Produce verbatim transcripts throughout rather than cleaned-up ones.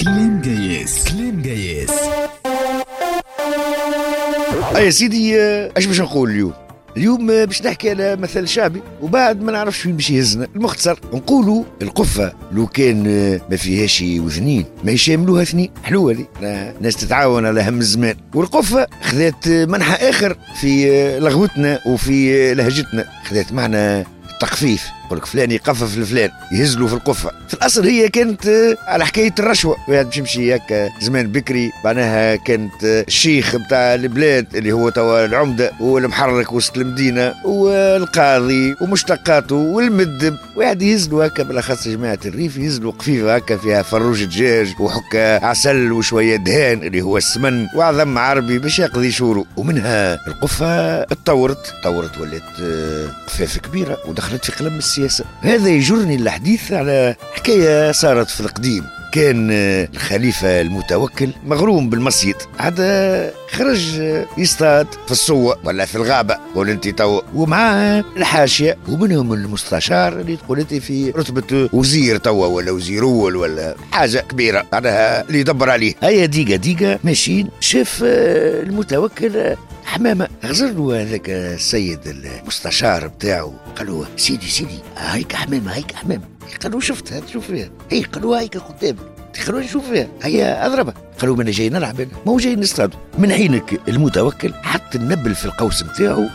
كلام جايز كلام جايز. يا سيدي اش باش نقول اليوم اليوم باش نحكي على مثل شعبي وبعد ما نعرفش وين باش يهزنا. المختصر نقولوا القفه لو كان ما فيهاش وذنين ما يشاملوها اثنين. حلوه دي ناس تتعاون على هم الزمان. والقفه خذات منحى اخر في لغوتنا وفي لهجتنا، خذات معنى التخفيف. يقولك فلان يقفف الفلان يهزلوا في القفه. في الاصل هي كانت على حكايه الرشوه، واحد باش يمشي هكا زمان بكري معناها كانت الشيخ بتاع البلاد اللي هو توا العمده والمحرك وسط المدينه والقاضي ومشتقاته والمدب، واحد يهزلوا هكا بالاخص جماعه الريف يهزلوا قفيفه هكا فيها فروج دجاج وحكا عسل وشويه دهان اللي هو السمن وعظم عربي باش يقضي شورو. ومنها القفه اتطورت طورت ولات قفافه كبيره ودخلت في قلم السياسة. هذا يجرني للحديث على حكاية صارت في القديم. كان الخليفة المتوكل مغروم بالمصيد، عاد خرج يصطاد في الصوة ولا في الغابة قول انت تو، ومعاه الحاشية ومنهم المستشار اللي تقول انت في رتبة وزير توا ولا وزير اول ولا حاجة كبيرة معناها اللي يدبر عليه. هيا ديقة ديقة ماشيين، شاف المتوكل حمامة، غزر له هذاك السيد المستشار بتاعه قال له سيدي سيدي هيك حمامة هيك حمامة. قالوا شفتها تشوف فيها؟ هي قالوا هيك قدامي. قالوا نشوف فيها هيا اضربها. قالوا ما انا جاي نلعب انا ما هو جاي نصطاد. من حينك المتوكل حط النبل في القوس نتاعو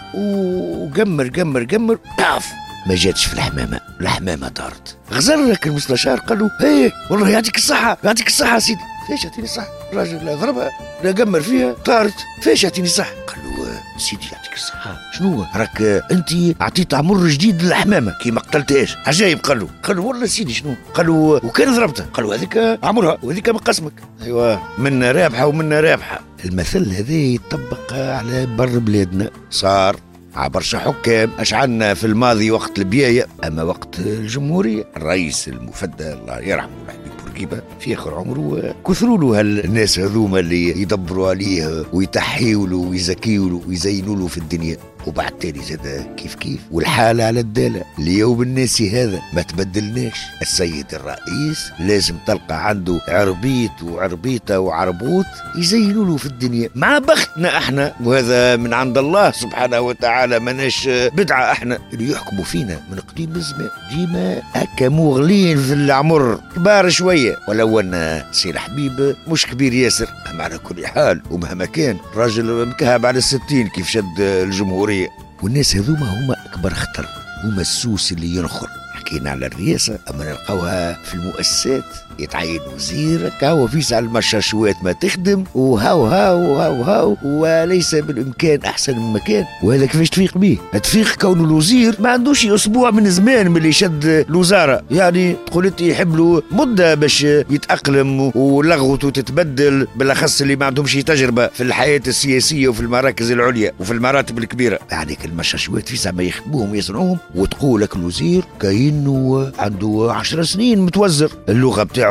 وقمر قمر قمر باف ما جاتش في الحمامه، الحمامه طارت. غزر لك المستشار قال له ايه والله يعطيك الصحه يعطيك الصحه سيدي. فاش يعطيني الصحه؟ الراجل ضربها لا قمر فيها طارت. فاش يعطيني الصحه؟ قال له سيدي يعطيك الصحه شنو راك انت اعطيت عمر جديد للحمامه كي ما قتلتهاش عجايب. قال له قال له والله سيدي شنو؟ قال له وكان ضربتها؟ قال له هذيك عمرها وهذيك من قسمك. ايوه منا رابحه ومنا رابحه. المثل هذا يطبق على بر بلادنا، صار عبرشا حكام أشعلنا في الماضي وقت البياية، أما وقت الجمهورية الرئيس المفدى الله يرحمه الحبيب بورقيبة في آخر عمره كثروا له هالناس هذوما اللي يدبروا عليه ويتحيوا له ويزكيوا له ويزينوا له في الدنيا. وبعد تالي زاد كيف كيف والحالة على الدالة. اليوم الناس هذا ما تبدلناش. السيد الرئيس لازم تلقى عنده عربيت وعربيطة وعربوط يزينوا له في الدنيا مع بختنا احنا، وهذا من عند الله سبحانه وتعالى، مناش بدعة احنا اللي يحكموا فينا من قديم الزمان ديما هكا مغلين في العمر كبار شوية، ولو ان سي الحبيب مش كبير ياسر. أما على كل حال ومهما كان راجل مكهب على الستين كيف شد الجمهورية. والناس هذوما هما أكبر خطر، هما السوس اللي ينخر. حكينا على الرئاسة، أما نلقاوها في المؤسسات يتعين وزير كهو فيس على المشاشوات ما تخدم وهاو هاو هاو هاو وليس بالإمكان أحسن من مكان. وهذا كيفاش تفيق به؟ تفيق كونه الوزير ما عندوش أسبوع من زمان من اللي شد الوزارة، يعني تقول انت يحب له مدة باش يتأقلم ولغوته تتبدل، بالأخص اللي ما عندهمش تجربة في الحياة السياسية وفي المراكز العليا وفي المراتب الكبيرة. يعني المشاشوات فيس ما يخدموهم يصنعوهم، وتقول لك الوزير كأنه عنده عشر سنين متوزر، اللغة بتاعه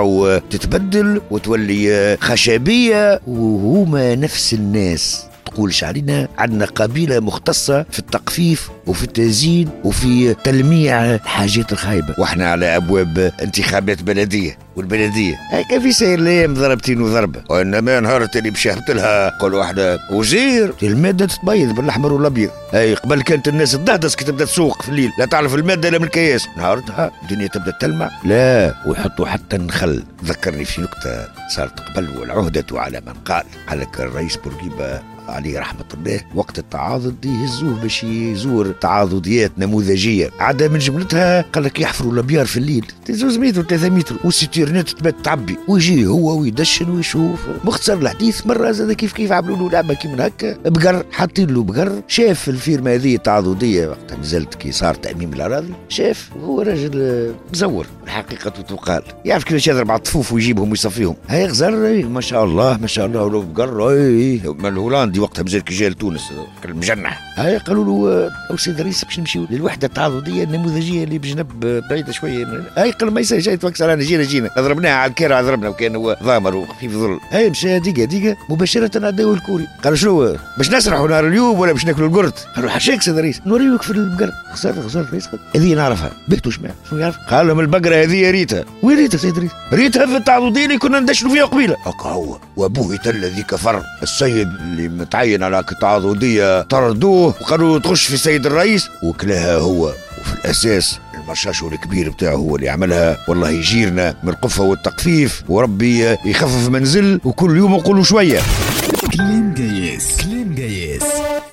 تتبدل وتولي خشبية. وهما نفس الناس تقول شعرنا عندنا قبيلة مختصة في التقفيف وفي التزيين وفي تلميع الحاجات الخايبة، واحنا على أبواب انتخابات بلدية، والبلدية هكا في سير الايام ضربتين وضربة. وإنما نهارت اللي بشهبت لها قول واحدة وزير المادة تتبيض بالأحمر والأبيض. أي قبل كانت الناس تدهدس كي تبدأ تسوق في الليل لا تعرف المادة لا من الكياس، نهارتها الدنيا تبدأ تلمع لا ويحطوا حتى النخل. ذكرني في نكتة صارت قبل والعهدة على من قال. قالك الرئيس بورقيبة عليه رحمة الله وقت التعاضد يهزوه باش يزور تعاضديات نموذجية، عدا من جملتها قال لك يحفروا الابيار في الليل زوز متر ثلاثة متر والستيرنات تبات تعبي، ويجي هو ويدشن ويشوف. مختصر الحديث مرة زاد كيف كيف عملوا له لعبة كي من هكا بقر، حاطين له بقر، شاف الفيرما هذه التعاضدية وقت نزلت كي صار تأميم الأراضي، شاف هو راجل مزور الحقيقة تقال، يعرف كيفاش يضرب على الطفوف ويجيبهم ويصفيهم. هاي غزر ما شاء الله ما شاء الله ولو بقر من الهولندي عندي وقتها مازال كي جاي لتونس المجنح. هاي قالوا له او سيد الرئيس باش نمشيو للوحده التعاضديه النموذجيه اللي بجنب بعيده شويه. هاي قال ما يسالش، جاي توكس على جينا جينا ضربناها على الكيرة، ضربنا وكان هو ضامر وخفيف ظل. هاي مشى دقيقه دقيقه مباشره عداو الكوري. قالوا شنو باش نسرحوا نهار اليوم ولا باش ناكلوا القرد؟ قالوا حاشاك سيد الرئيس نوريوك في البقره. خسرت خسرت رئيس هذه نعرفها بيتو شمع شنو يعرف؟ قال لهم البقره هذه ريتها. وين ريتها سيد الرئيس؟ ريتها في التعاضديه اللي كنا ندشنوا فيها قبيله. هكا هو وابوه الذي كفر. السيد اللي متعين على التعاضديه طردوه وقالوا تخش في السيد الرئيس وكلها هو. وفي الاساس المرشاش الكبير بتاعه هو اللي عملها. والله يجيرنا من القفه والتقفيف وربي يخفف منزل وكل يوم نقولوا شويه. كلام جايز كلام جايز.